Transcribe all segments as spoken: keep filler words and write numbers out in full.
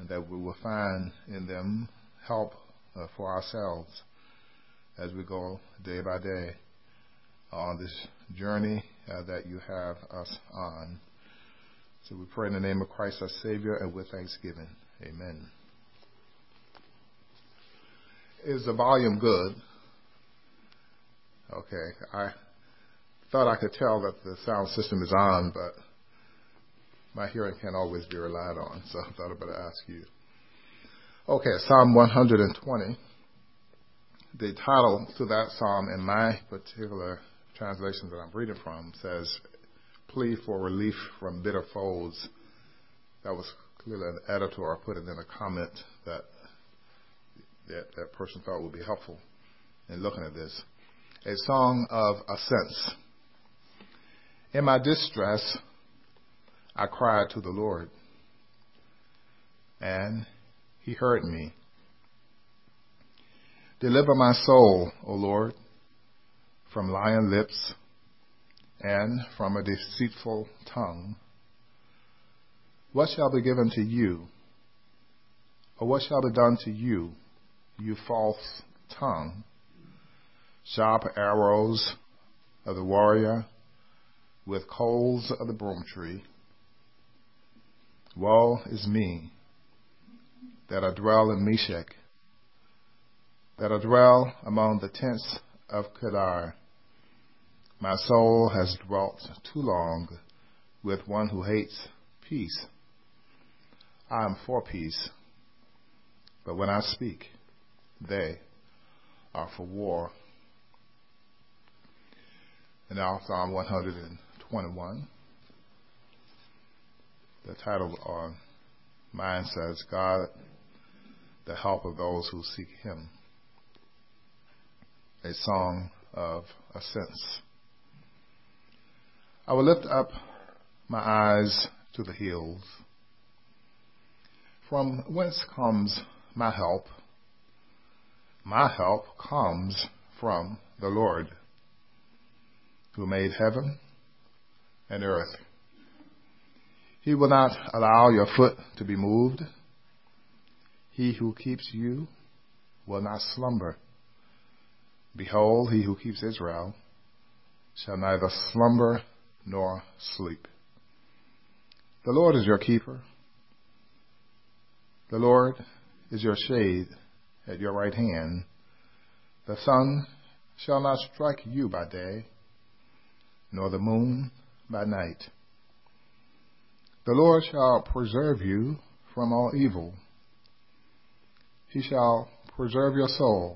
that we will find in them help uh, for ourselves as we go day by day on this journey uh, that you have us on. So we pray in the name of Christ our Savior and with thanksgiving. Amen. Is the volume good? Okay. I thought I could tell that the sound system is on, but my hearing can't always be relied on, so I thought I'd better ask you. Okay, Psalm one hundred twenty. The title to that psalm in my particular translation that I'm reading from says, Plea for Relief from Bitter Foes. That was clearly an editor put it in a comment that that, that person thought would be helpful in looking at this. A song of ascents. In my distress, I cried to the Lord, and he heard me. Deliver my soul, O Lord, from lying lips and from a deceitful tongue. What shall be given to you, or what shall be done to you, you false tongue? Sharp arrows of the warrior with coals of the broom tree. Woe is me, that I dwell in Meshach, that I dwell among the tents of Kedar. My soul has dwelt too long with one who hates peace. I am for peace, but when I speak, they are for war. And now Psalm one hundred twenty-one. The title on mine says, God, the help of those who seek him. A song of ascents. I will lift up my eyes to the hills. From whence comes my help? My help comes from the Lord, who made heaven and earth. He will not allow your foot to be moved. He who keeps you will not slumber. Behold, he who keeps Israel shall neither slumber nor sleep. The Lord is your keeper. The Lord is your shade at your right hand. The sun shall not strike you by day, nor the moon by night. The Lord shall preserve you from all evil. He shall preserve your soul.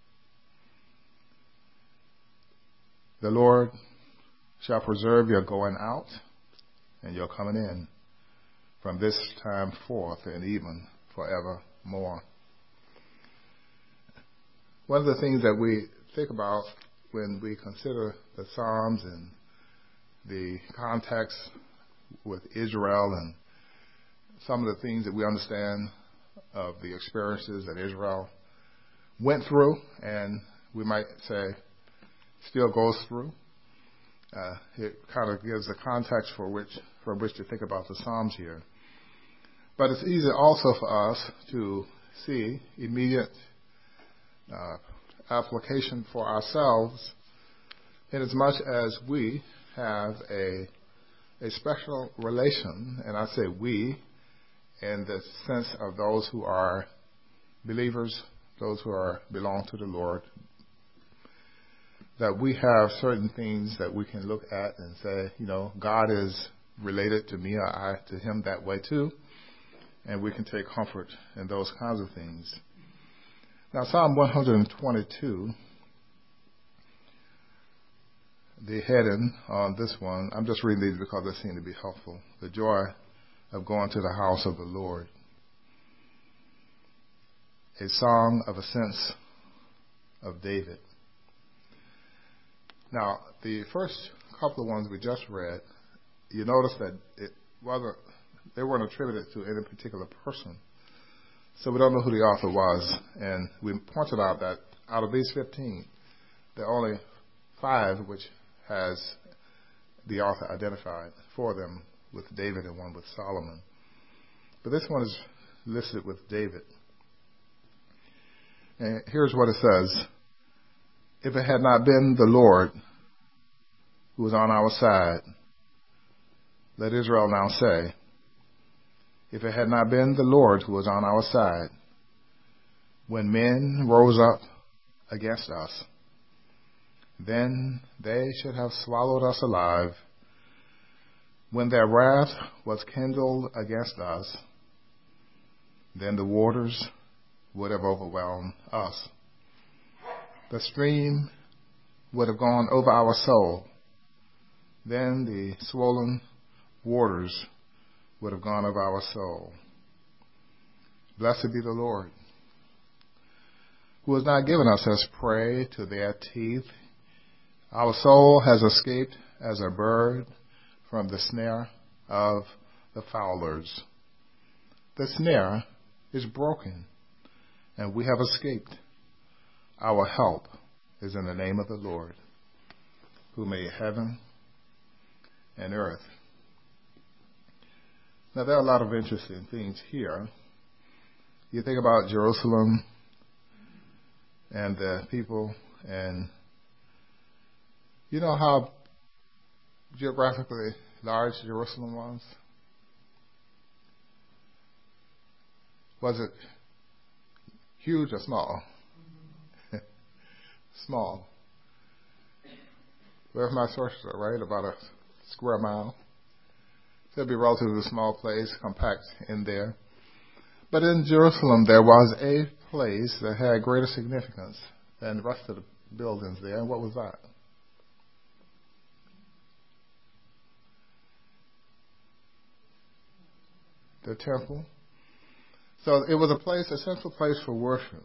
The Lord shall preserve your going out and your coming in from this time forth and even forevermore. One of the things that we think about when we consider the Psalms and the context with Israel and some of the things that we understand of the experiences that Israel went through, and we might say still goes through. Uh, it kind of gives the context for which for which to think about the Psalms here. But it's easy also for us to see immediate uh, application for ourselves, in as much as we have a a special relation, and I say we, in the sense of those who are believers, those who are belong to the Lord, that we have certain things that we can look at and say, you know, God is related to me, or I to him that way too, and we can take comfort in those kinds of things. Now, Psalm one hundred twenty-two, the heading on this one, I'm just reading these because they seem to be helpful. The joy of going to the house of the Lord. A song of ascents of David. Now, the first couple of ones we just read, you notice that it wasn't, they weren't attributed to any particular person. So we don't know who the author was. And we pointed out that out of these fifteen, there are only five which has the author identified, four of them with David and one with Solomon. But this one is listed with David. And here's what it says. If it had not been the Lord who was on our side, let Israel now say, if it had not been the Lord who was on our side, when men rose up against us, then they should have swallowed us alive. When their wrath was kindled against us, then the waters would have overwhelmed us. The stream would have gone over our soul. Then the swollen waters would have gone over our soul. Blessed be the Lord, who has not given us as prey to their teeth. Our soul has escaped as a bird from the snare of the fowlers. The snare is broken, and we have escaped. Our help is in the name of the Lord, who made heaven and earth. Now, there are a lot of interesting things here. You think about Jerusalem and the people, and you know how geographically large Jerusalem was? Was it huge or small? Small. Where's my sources are, right? About a square mile. So it'd be a relatively small place, compact in there. But in Jerusalem, there was a place that had greater significance than the rest of the buildings there. And what was that? The temple. So it was a place, a central place for worship.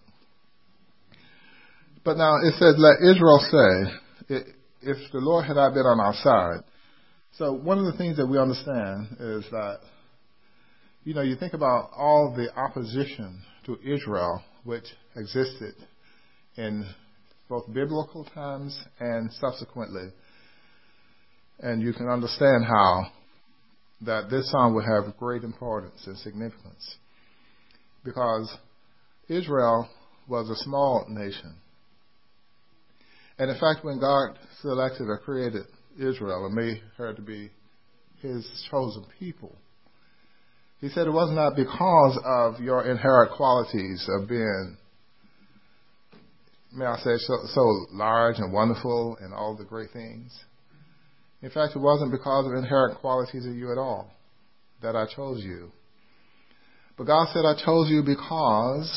But now it says, let Israel say, if the Lord had not been on our side. So one of the things that we understand is that, you know, you think about all the opposition to Israel which existed in both biblical times and subsequently. And you can understand how that this song would have great importance and significance. Because Israel was a small nation. And in fact, when God selected or created Israel and made her to be his chosen people, he said it was not because of your inherent qualities of being, may I say, so, so large and wonderful and all the great things. In fact, it wasn't because of inherent qualities of you at all that I chose you. But God said, I chose you because,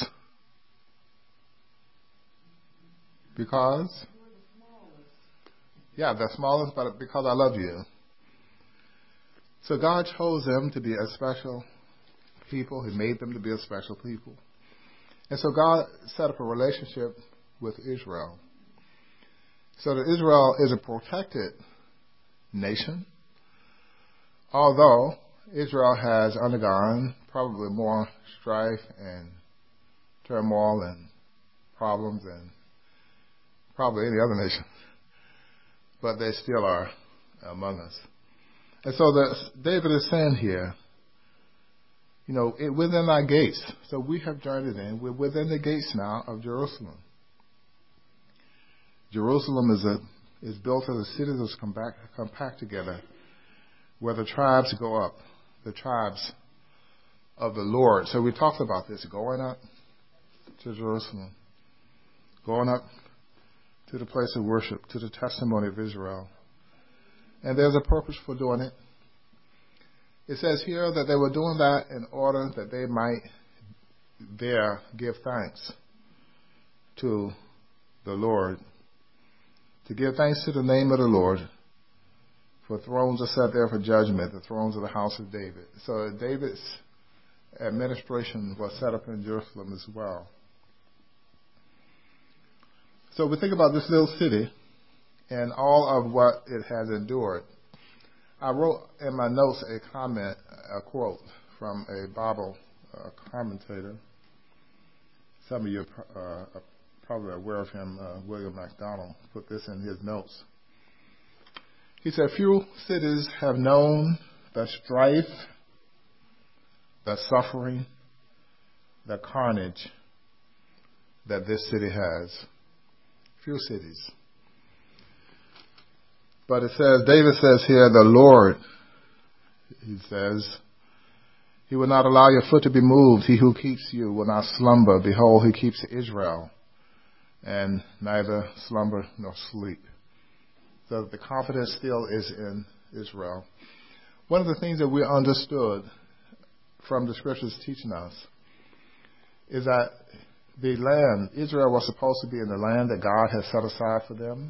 because, yeah, the smallest, but because I love you. So God chose them to be a special people. He made them to be a special people. And so God set up a relationship with Israel. So that Israel is a protected nation, although Israel has undergone probably more strife and turmoil and problems than probably any other nation. But they still are among us. And so the, David is saying here, you know, it, within our gates, so we have journeyed in, we're within the gates now of Jerusalem. Jerusalem is a is built as a city that's compact, compact together, where the tribes go up, the tribes of the Lord. So we talked about this, going up to Jerusalem, going up to the place of worship, to the testimony of Israel. And there's a purpose for doing it. It says here that they were doing that in order that they might there give thanks to the Lord. To give thanks to the name of the Lord, for thrones are set there for judgment, the thrones of the house of David. So David's administration was set up in Jerusalem as well. So we think about this little city and all of what it has endured. I wrote in my notes a comment, a quote from a Bible uh, commentator. Some of you uh, are probably aware of him, uh, William MacDonald, put this in his notes. He said, few cities have known the strife, the suffering, the carnage that this city has. Few cities. But it says, David says here, the Lord, he says, he will not allow your foot to be moved. He who keeps you will not slumber. Behold, he keeps Israel, and neither slumber nor sleep. So the confidence still is in Israel. One of the things that we understood from the scriptures teaching us is that the land, Israel was supposed to be in the land that God had set aside for them.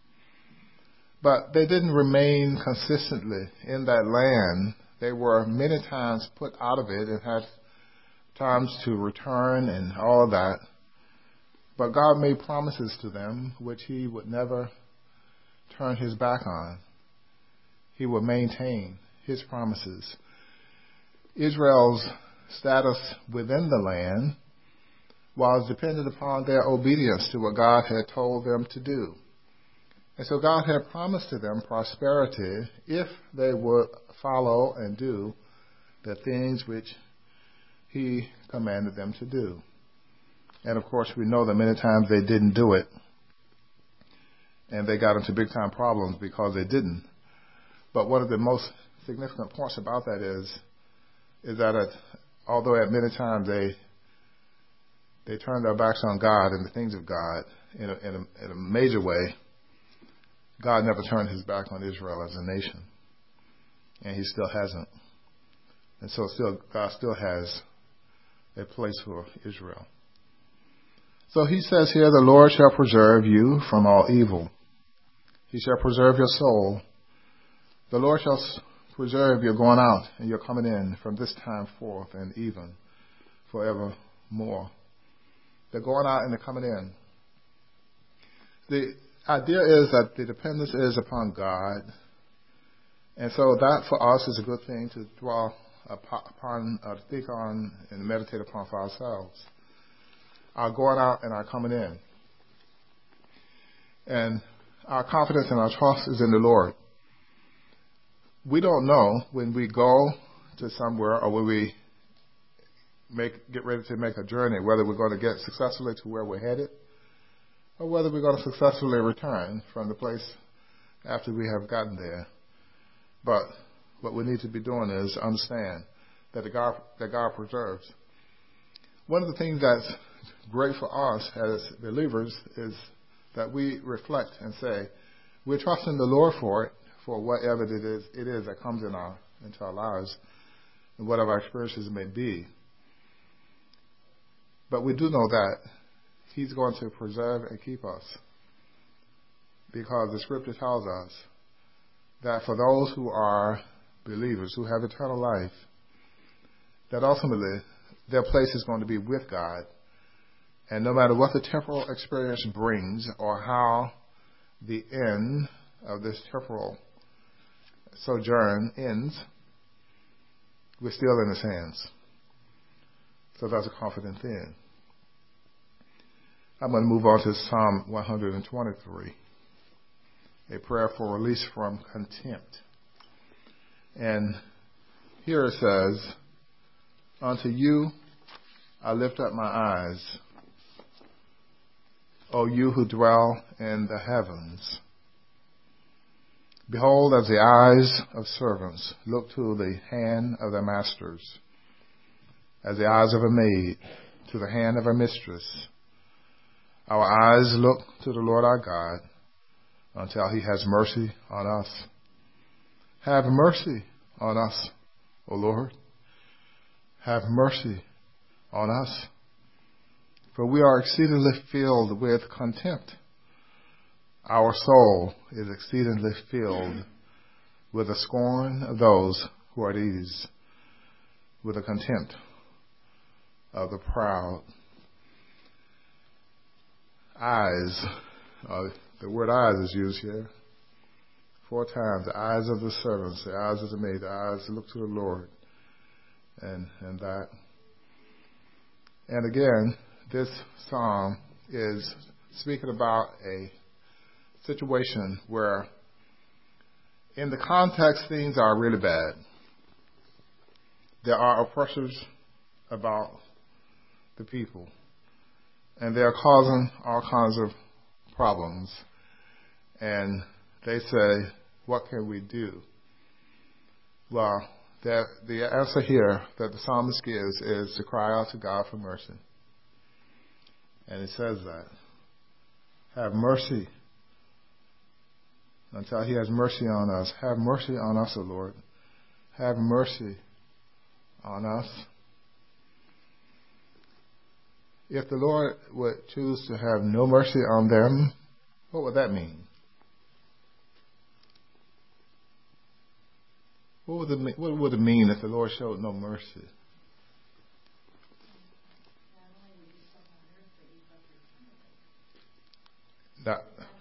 But they didn't remain consistently in that land. They were many times put out of it and had times to return and all of that. But God made promises to them which he would never turn his back on. He would maintain his promises. Israel's status within the land was dependent upon their obedience to what God had told them to do. And so God had promised to them prosperity if they would follow and do the things which he commanded them to do. And of course, we know that many times they didn't do it. And they got into big time problems because they didn't. But one of the most significant points about that is, is that at, although at many times they they turned their backs on God and the things of God in a, in a, in a major way, God never turned his back on Israel as a nation. And he still hasn't. And so still, God still has a place for Israel. So he says here, the Lord shall preserve you from all evil. He shall preserve your soul. The Lord shall preserve your going out and your coming in from this time forth and even forevermore. The going out and the coming in. The idea is that the dependence is upon God. And so that for us is a good thing to dwell upon, uh, to think on and meditate upon for ourselves. Our going out and our coming in. And our confidence and our trust is in the Lord. We don't know when we go to somewhere or when we make get ready to make a journey, whether we're going to get successfully to where we're headed or whether we're going to successfully return from the place after we have gotten there. But what we need to be doing is understand that the God, that God preserves. One of the things that's great for us as believers is that we reflect and say, we're trusting the Lord for it, for whatever it is, it is that comes in our, into our lives and whatever our experiences may be. But we do know that he's going to preserve and keep us because the scripture tells us that for those who are believers, who have eternal life, that ultimately their place is going to be with God. And no matter what the temporal experience brings or how the end of this temporal sojourn ends, we're still in his hands. So that's a confident thing. I'm going to move on to Psalm one hundred twenty-three, a prayer for release from contempt. And here it says, unto you I lift up my eyes, O you who dwell in the heavens. Behold, as the eyes of servants look to the hand of their masters, as the eyes of a maid to the hand of her mistress, our eyes look to the Lord our God until he has mercy on us. Have mercy on us, O Lord. Have mercy on us. For we are exceedingly filled with contempt. Our soul is exceedingly filled with the scorn of those who are at ease, with the contempt of the proud. Eyes, uh, the word eyes is used here four times. The eyes of the servants, the eyes of the maid, the eyes that look to the Lord, and and that. And again, this psalm is speaking about a situation where, in the context, things are really bad. There are oppressors about the people. And they're causing all kinds of problems. And they say, what can we do? Well, the, the answer here that the psalmist gives is to cry out to God for mercy. And it says that. Have mercy until he has mercy on us. Have mercy on us, O Lord. Have mercy on us. If the Lord would choose to have no mercy on them, what would that mean? What would it, what would it mean if the Lord showed no mercy? Not,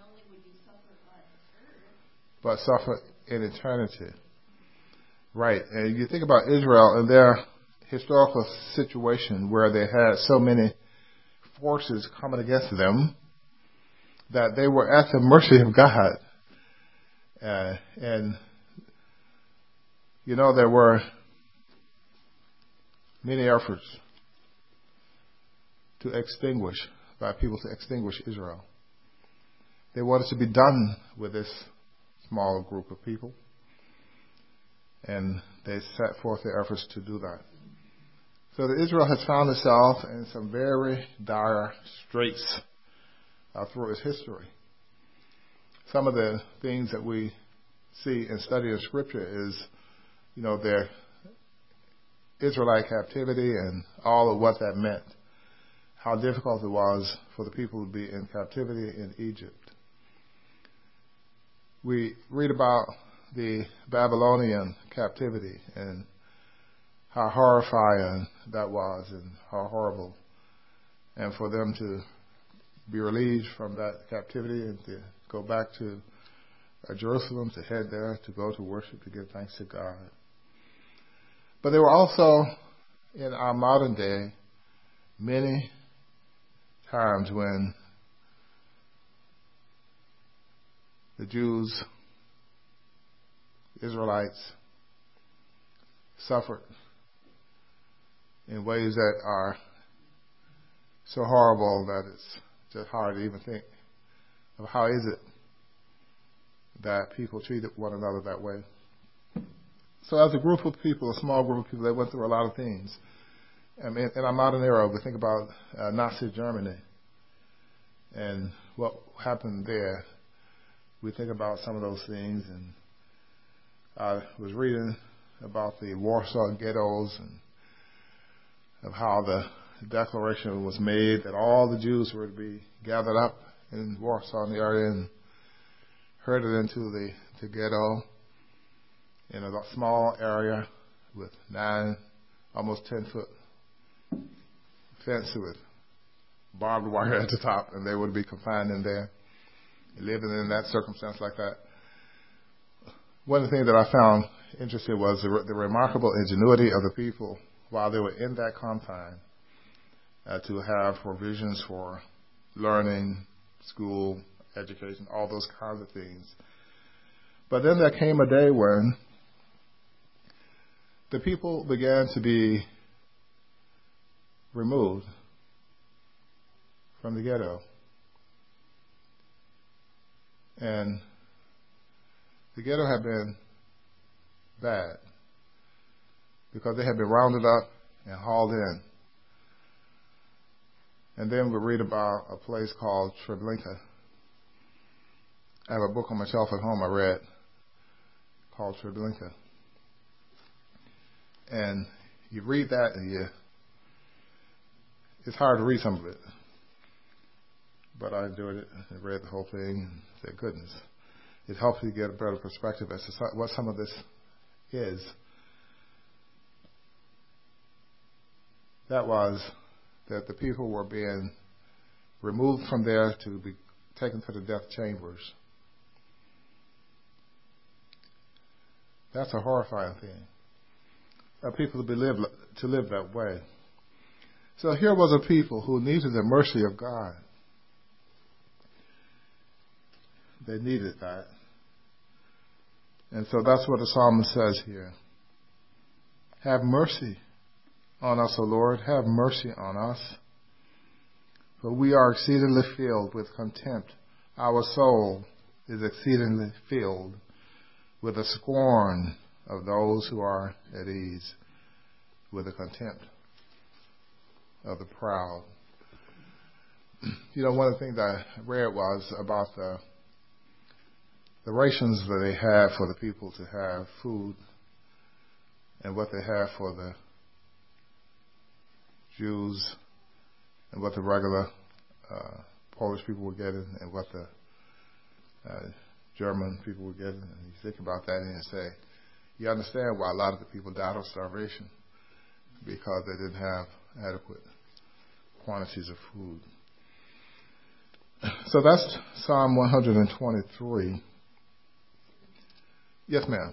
but suffer in eternity. Right. And you think about Israel and their historical situation where they had so many forces coming against them that they were at the mercy of God. Uh, and, you know, there were many efforts to extinguish, by people to extinguish Israel. They wanted to be done with this small group of people. And they set forth their efforts to do that. So that Israel has found itself in some very dire straits uh, through its history. Some of the things that we see and study in Scripture is, you know, their Israelite captivity and all of what that meant. How difficult it was for the people to be in captivity in Egypt. We read about the Babylonian captivity and how horrifying that was and how horrible. And for them to be released from that captivity and to go back to uh, Jerusalem, to head there, to go to worship, to give thanks to God. But there were also, in our modern day, many times when the Jews, Israelites, suffered in ways that are so horrible that it's just hard to even think of how is it that people treated one another that way. So as a group of people, a small group of people, they went through a lot of things. I mean, in our modern era, we think about uh, Nazi Germany and what happened there. We think about some of those things, and I was reading about the Warsaw ghettos and of how the declaration was made that all the Jews were to be gathered up in Warsaw in the area and herded into the, the ghetto in a small area with nine, almost ten foot fence with barbed wire at the top, and they would be confined in there, living in that circumstance like that. One of the things that I found interesting was the, the remarkable ingenuity of the people while they were in that confine uh, to have provisions for learning, school, education, all those kinds of things. But then there came a day when the people began to be removed from the ghetto. And the ghetto had been bad because they had been rounded up and hauled in. And then we read about a place called Treblinka. I have a book on my shelf at home I read called Treblinka. And you read that and you, it's hard to read some of it. But I enjoyed it and read the whole thing and said, goodness, it helps you get a better perspective as to what some of this is. That was that the people were being removed from there to be taken to the death chambers. That's a horrifying thing. For people to be live to live that way. So here was a people who needed the mercy of God. They needed that. And so that's what the psalmist says here. Have mercy on us, O Lord. Have mercy on us. For we are exceedingly filled with contempt. Our soul is exceedingly filled with the scorn of those who are at ease, with the contempt of the proud. You know, one of the things I read was about the the rations that they had for the people to have food and what they had for the Jews and what the regular uh, Polish people were getting and what the uh, German people were getting. And you think about that and you say, you understand why a lot of the people died of starvation, because they didn't have adequate quantities of food. So that's Psalm one hundred twenty-three. Yes, ma'am.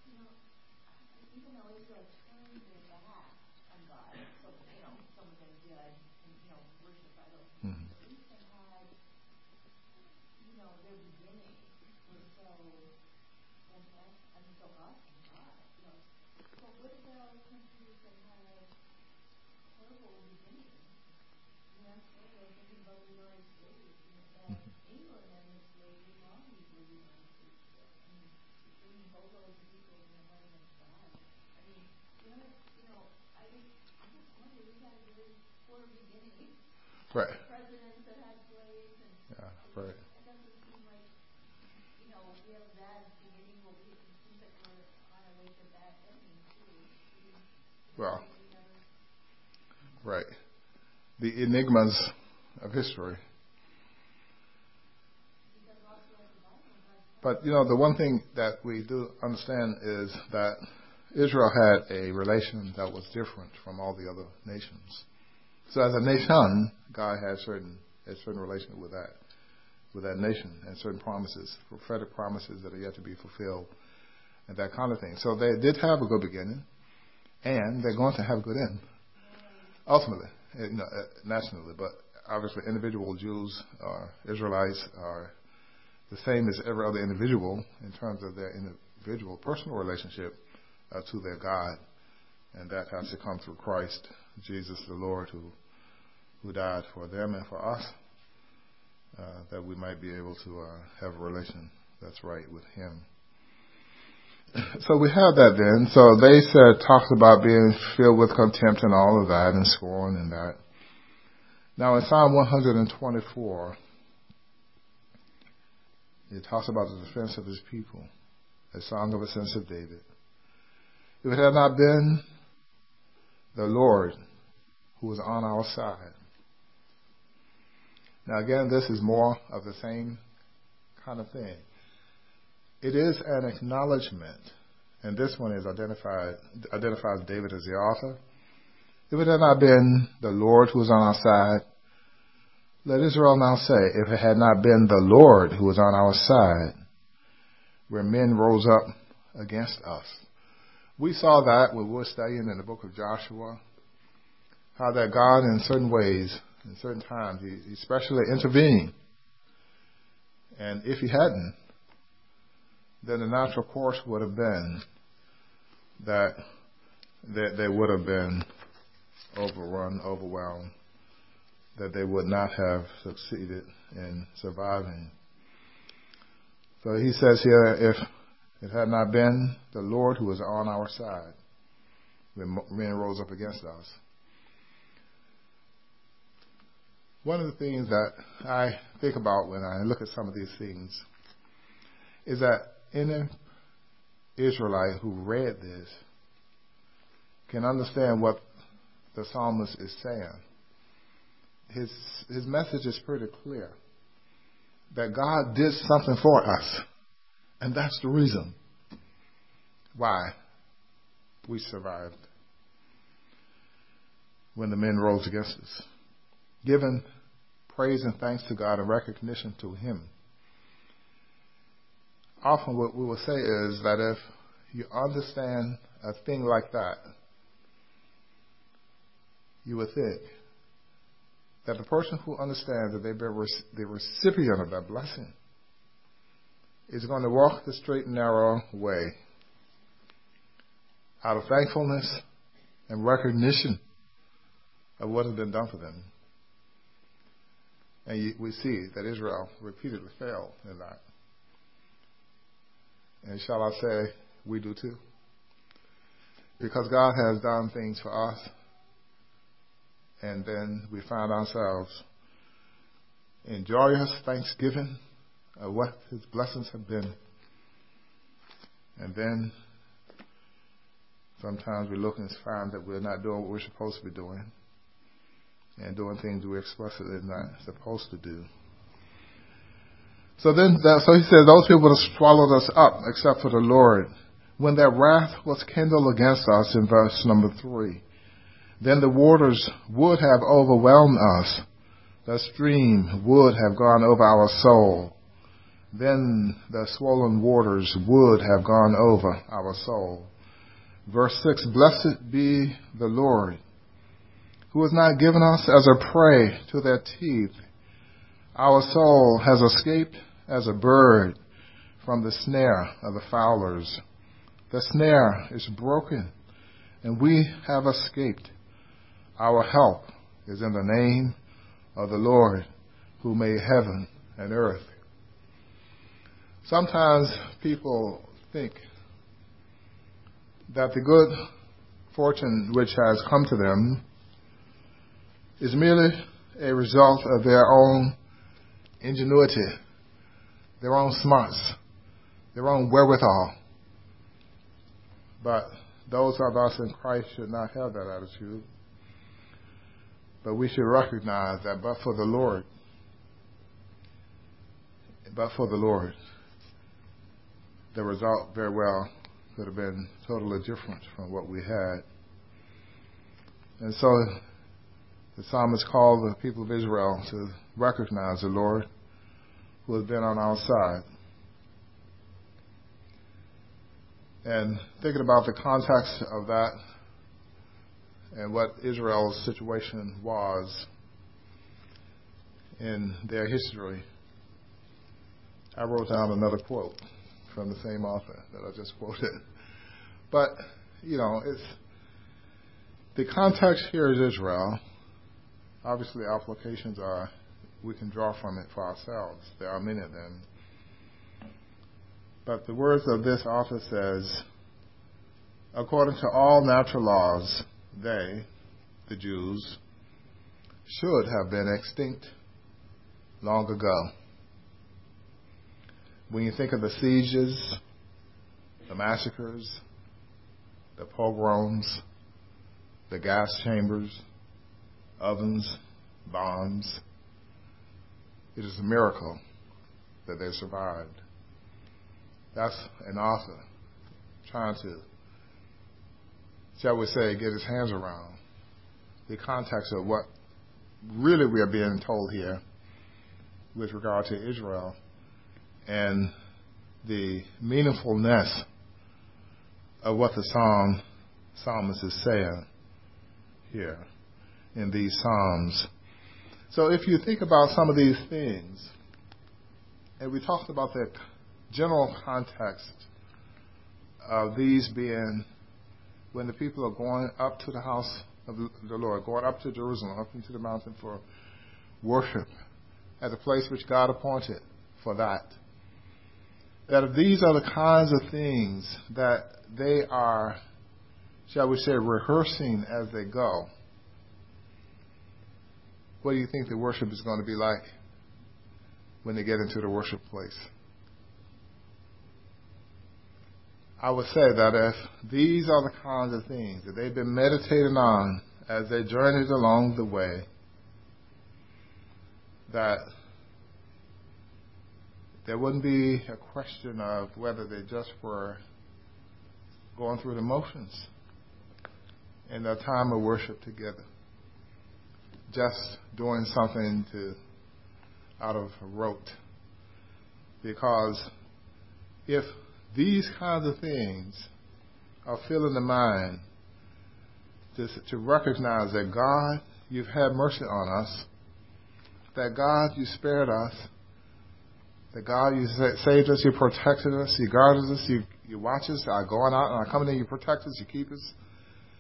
Right. Presidents that had slaves and yeah, right. It doesn't seem like, you know, we have a bad beginning, but it seems like we're on our way to a bad ending too. Well, right. The enigmas of history. But, you know, the one thing that we do understand is that Israel had a relation that was different from all the other nations. So as a nation, God had certain a certain relation with that with that nation and certain promises, prophetic promises that are yet to be fulfilled and that kind of thing. So they did have a good beginning, and they're going to have a good end, ultimately, you know, nationally. But obviously, individual Jews or Israelites are the same as every other individual in terms of their individual personal relationship uh, to their God, and that has to come through Christ Jesus the Lord, who who died for them and for us, uh, that we might be able to uh, have a relation that's right with Him. So we have that then. So they said, talks about being filled with contempt and all of that and scorn and that. Now in Psalm one hundred twenty-four, it talks about the defense of His people, a song of ascents of David. If it had not been the Lord who was on our side. Now again, this is more of the same kind of thing. It is an acknowledgement, and this one is identified identifies David as the author. If it had not been the Lord who was on our side, let Israel now say, if it had not been the Lord who was on our side, where men rose up against us. We saw that when we were studying in the book of Joshua, how that God in certain ways, in certain times, He, he especially intervened. And if He hadn't, then the natural course would have been that, that they would have been overrun, overwhelmed, that they would not have succeeded in surviving. So He says here, if it had not been the Lord who was on our side, when men rose up against us. One of the things that I think about when I look at some of these things is that any Israelite who read this can understand what the psalmist is saying. His his message is pretty clear, that God did something for us, and that's the reason why we survived when the men rose against us. Giving praise and thanks to God and recognition to Him. Often what we will say is that if you understand a thing like that, you would think that the person who understands that they've been the recipient of that blessing is going to walk the straight and narrow way out of thankfulness and recognition of what has been done for them. And we see that Israel repeatedly failed in that. And shall I say, we do too. Because God has done things for us, and then we find ourselves in joyous thanksgiving of what His blessings have been. And then sometimes we look and find that we're not doing what we're supposed to be doing, and doing things we're explicitly not supposed to do. So then, that, so he said, those people would have swallowed us up except for the Lord. When that wrath was kindled against us, in verse number three, then the waters would have overwhelmed us. The stream would have gone over our soul. Then the swollen waters would have gone over our soul. Verse six, blessed be the Lord, who has not given us as a prey to their teeth. Our soul has escaped as a bird from the snare of the fowlers. The snare is broken, and we have escaped. Our help is in the name of the Lord, who made heaven and earth. Sometimes people think that the good fortune which has come to them is merely a result of their own ingenuity, their own smarts, their own wherewithal. But those of us in Christ should not have that attitude. But we should recognize that but for the Lord, but for the Lord, the result very well could have been totally different from what we had. And so the psalmist called the people of Israel to recognize the Lord who has been on our side. And thinking about the context of that and what Israel's situation was in their history, I wrote down another quote from the same author that I just quoted. But, you know, it's the context here is Israel. Obviously, applications are, we can draw from it for ourselves. There are many of them. But the words of this author says, according to all natural laws, they, the Jews, should have been extinct long ago. When you think of the sieges, the massacres, the pogroms, the gas chambers, ovens, bombs, it is a miracle that they survived. That's an author trying to, shall we say, get his hands around the context of what really we are being told here with regard to Israel and the meaningfulness of what the psalm psalmist is saying here in these psalms. So if you think about some of these things, and we talked about the general context of these being when the people are going up to the house of the Lord, going up to Jerusalem, up into the mountain for worship, at the place which God appointed for that. That if these are the kinds of things that they are, shall we say, rehearsing as they go, what do you think the worship is going to be like when they get into the worship place? I would say that if these are the kinds of things that they've been meditating on as they journeyed along the way, that there wouldn't be a question of whether they just were going through the motions in their time of worship together, just doing something to out of rote. Because if these kinds of things are filling the mind to, to recognize that God, you've had mercy on us, that God, you spared us, that God, you saved us, you protected us, you guarded us, you, you watch us, I going out and I coming in, you protect us, you keep us.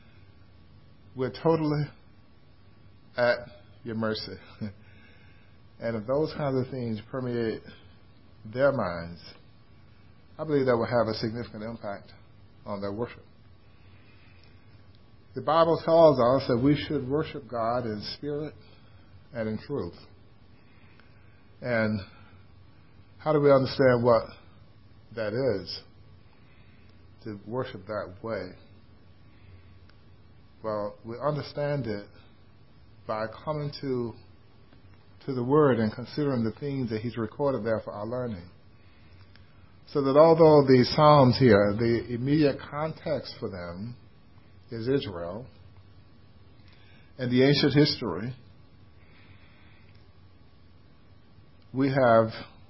We're totally at your mercy. And if those kinds of things permeate their minds, I believe that will have a significant impact on their worship. The Bible tells us that we should worship God in spirit and in truth. And how do we understand what that is, to worship that way? Well, we understand it by coming to to the Word and considering the things that He's recorded there for our learning. So that although the Psalms here, the immediate context for them is Israel and the ancient history, we have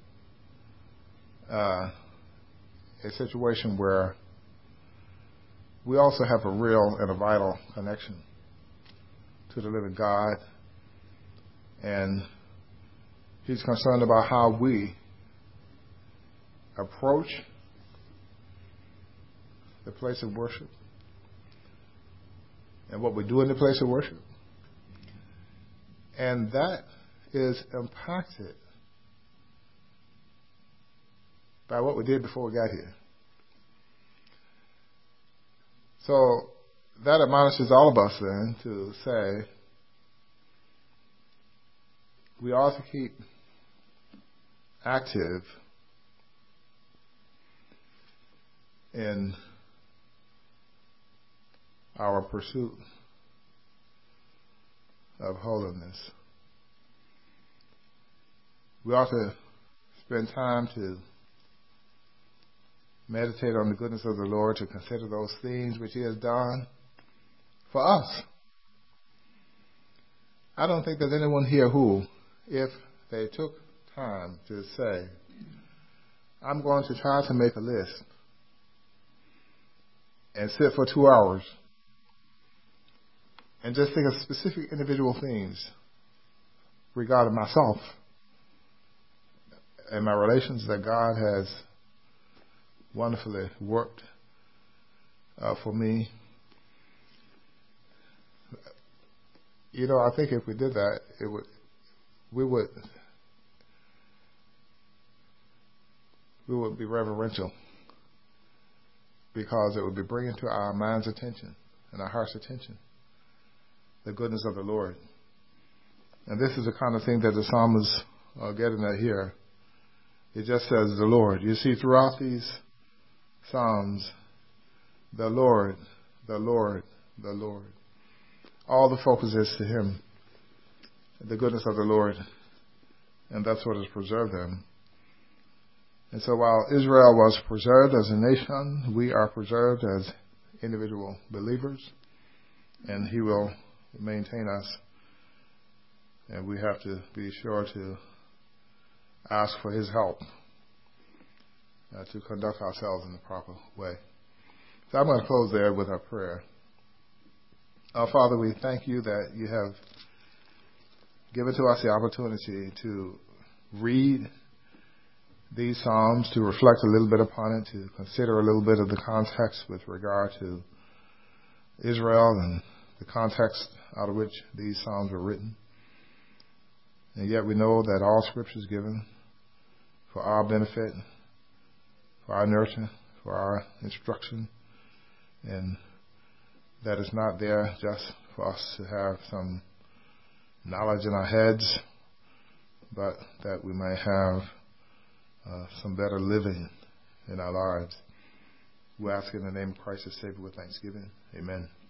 uh, a situation where we also have a real and a vital connection to the living God, and He's concerned about how we approach the place of worship and what we do in the place of worship. And that is impacted by what we did before we got here. So that admonishes all of us then to say we ought to keep active in our pursuit of holiness. We ought to spend time to meditate on the goodness of the Lord, to consider those things which He has done for us. I don't think there's anyone here who, if they took time to say, I'm going to try to make a list and sit for two hours and just think of specific individual things regarding myself and my relations that God has wonderfully worked uh, for me. You know, I think if we did that, it would, we would, we would be reverential, because it would be bringing to our mind's attention and our heart's attention the goodness of the Lord. And this is the kind of thing that the psalmists are getting at here. It just says the Lord. You see, throughout these psalms, the Lord, the Lord, the Lord. All the focus is to Him, the goodness of the Lord, and that's what has preserved them. And so while Israel was preserved as a nation, we are preserved as individual believers, and He will maintain us. And we have to be sure to ask for His help uh, to conduct ourselves in the proper way. So I'm going to close there with our prayer. Our Father, we thank You that You have given to us the opportunity to read these Psalms, to reflect a little bit upon it, to consider a little bit of the context with regard to Israel and the context out of which these Psalms were written. And yet we know that all Scripture is given for our benefit, for our nurture, for our instruction, and that it's not there just for us to have some knowledge in our heads, but that we may have uh, some better living in our lives. We ask in the name of Christ, the Savior, with thanksgiving. Amen.